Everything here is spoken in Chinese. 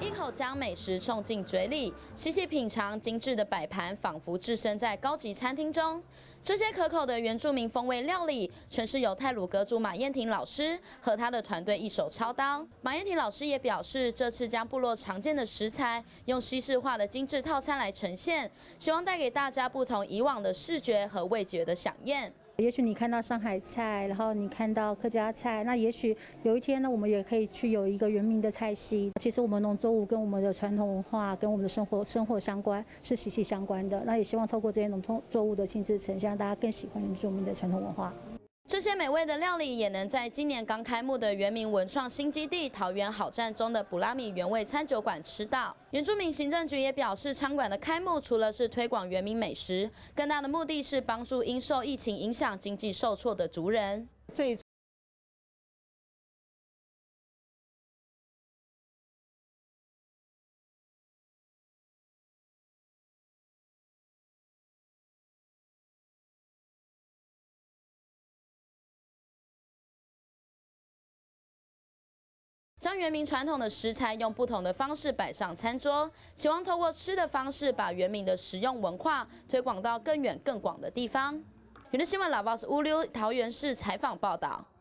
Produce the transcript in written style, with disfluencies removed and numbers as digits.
一口将美食送进嘴里，细细品尝精致的摆盘，仿佛置身在高级餐厅中。这些可口的原住民风味料理，全是由太鲁阁主马燕婷老师和他的团队一手操刀。马燕婷老师也表示，这次将部落常见的食材，用西式化的精致套餐来呈现，希望带给大家不同以往的视觉和味觉的飨宴。 也许你看到上海菜，然后你看到客家菜，那也许有一天呢，我们也可以去有一个原民的菜系。其实我们农作物跟我们的传统文化、跟我们的生活相关，是息息相关的。那也希望透过这些农作物的亲自呈现，让大家更喜欢原住民的传统文化。 这些美味的料理也能在今年刚开幕的原民文创新基地桃园好站中的布拉米原味餐酒馆吃到。原住民行政局也表示，餐馆的开幕除了是推广原民美食，更大的目的是帮助因受疫情影响经济受挫的族人。将原民传统的食材用不同的方式摆上餐桌，希望透过吃的方式，把原民的食用文化推广到更远更广的地方。原的新闻老报是乌溜桃园市采访报道。